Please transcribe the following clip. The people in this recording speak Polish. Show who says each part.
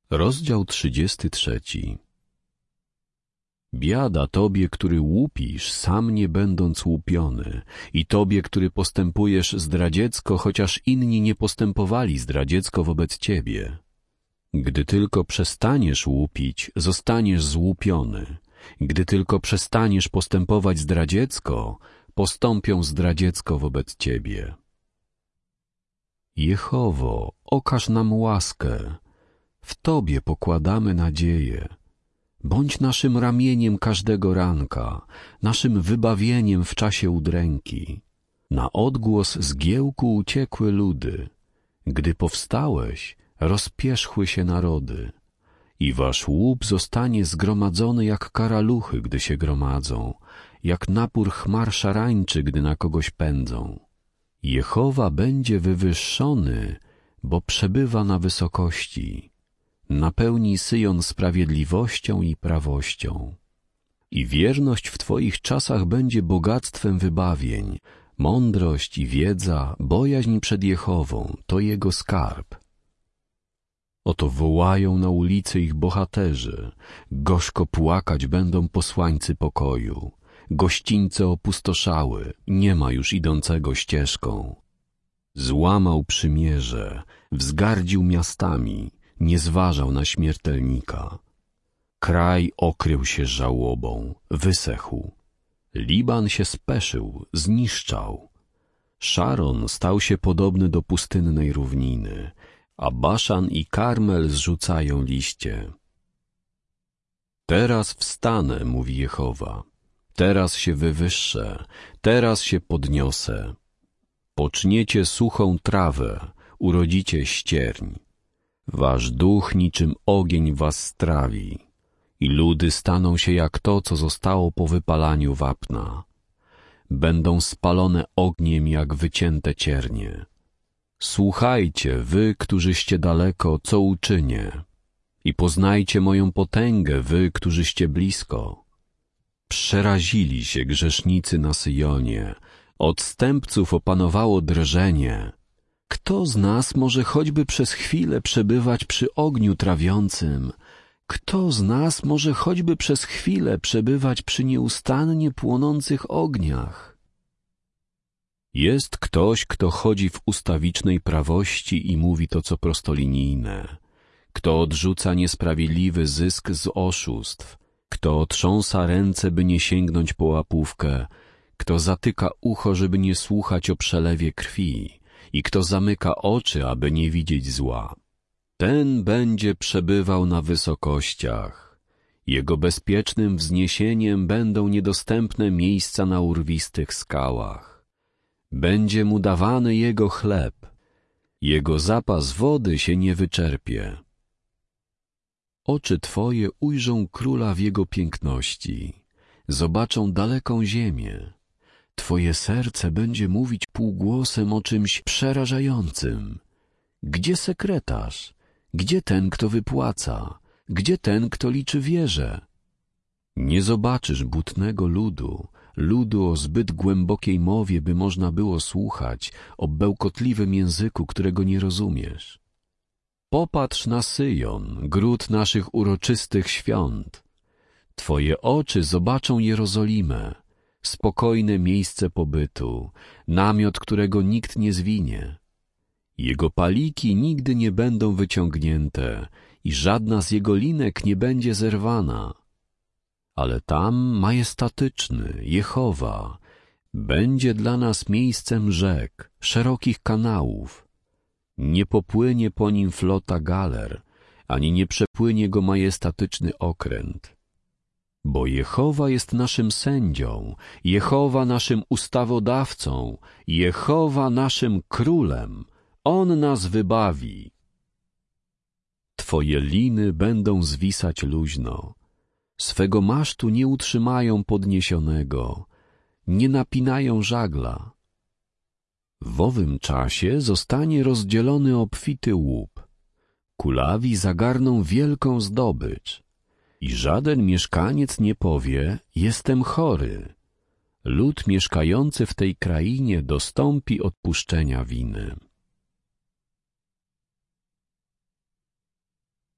Speaker 1: Rozdział 33. Biada tobie, który łupisz, sam nie będąc łupiony, i tobie, który postępujesz zdradziecko, chociaż inni nie postępowali zdradziecko wobec ciebie. Gdy tylko przestaniesz łupić, zostaniesz złupiony. Gdy tylko przestaniesz postępować zdradziecko, postąpią zdradziecko wobec ciebie. Jehowo, okaż nam łaskę. W Tobie pokładamy nadzieję. Bądź naszym ramieniem każdego ranka, naszym wybawieniem w czasie udręki. Na odgłos zgiełku uciekły ludy. Gdy powstałeś, rozpierzchły się narody. I wasz łup zostanie zgromadzony jak karaluchy, gdy się gromadzą, jak napór chmar szarańczy, gdy na kogoś pędzą. Jehowa będzie wywyższony, bo przebywa na wysokości. Napełni Syjon sprawiedliwością i prawością. I wierność w Twoich czasach będzie bogactwem wybawień, mądrość i wiedza, bojaźń przed Jehową, to Jego skarb. Oto wołają na ulicy ich bohaterzy, gorzko płakać będą posłańcy pokoju. Gościńce opustoszały, nie ma już idącego ścieżką. Złamał przymierze, wzgardził miastami, nie zważał na śmiertelnika. Kraj okrył się żałobą, wysechł. Liban się speszył, zniszczał. Szaron stał się podobny do pustynnej równiny, a Baszan i Karmel zrzucają liście. Teraz wstanę, mówi Jehowa. Teraz się wywyższę, teraz się podniosę. Poczniecie suchą trawę, urodzicie ścierń. Wasz duch niczym ogień was strawi i ludy staną się jak to, co zostało po wypalaniu wapna. Będą spalone ogniem jak wycięte ciernie. Słuchajcie, wy, którzyście daleko, co uczynię, i poznajcie moją potęgę, wy, którzyście blisko. Przerazili się grzesznicy na Syjonie, odstępców opanowało drżenie. Kto z nas może choćby przez chwilę przebywać przy ogniu trawiącym? Kto z nas może choćby przez chwilę przebywać przy nieustannie płonących ogniach? Jest ktoś, kto chodzi w ustawicznej prawości i mówi to, co prostolinijne, kto odrzuca niesprawiedliwy zysk z oszustw, kto otrząsa ręce, by nie sięgnąć po łapówkę, kto zatyka ucho, żeby nie słuchać o przelewie krwi i kto zamyka oczy, aby nie widzieć zła. Ten będzie przebywał na wysokościach. Jego bezpiecznym wzniesieniem będą niedostępne miejsca na urwistych skałach. Będzie mu dawany jego chleb. Jego zapas wody się nie wyczerpie. Oczy Twoje ujrzą króla w jego piękności, zobaczą daleką ziemię. Twoje serce będzie mówić półgłosem o czymś przerażającym. Gdzie sekretarz? Gdzie ten, kto wypłaca? Gdzie ten, kto liczy wieże? Nie zobaczysz butnego ludu o zbyt głębokiej mowie, by można było słuchać, o bełkotliwym języku, którego nie rozumiesz. Popatrz na Syjon, gród naszych uroczystych świąt. Twoje oczy zobaczą Jerozolimę, spokojne miejsce pobytu, namiot, którego nikt nie zwinie. Jego paliki nigdy nie będą wyciągnięte i żadna z jego linek nie będzie zerwana. Ale tam majestatyczny Jehowa będzie dla nas miejscem rzek, szerokich kanałów. Nie popłynie po nim flota galer, ani nie przepłynie go majestatyczny okręt. Bo Jehowa jest naszym sędzią, Jehowa naszym ustawodawcą, Jehowa naszym królem. On nas wybawi. Twoje liny będą zwisać luźno. Swego masztu nie utrzymają podniesionego, nie napinają żagla. W owym czasie zostanie rozdzielony obfity łup. Kulawi zagarną wielką zdobycz. I żaden mieszkaniec nie powie, jestem chory. Lud mieszkający w tej krainie dostąpi odpuszczenia winy.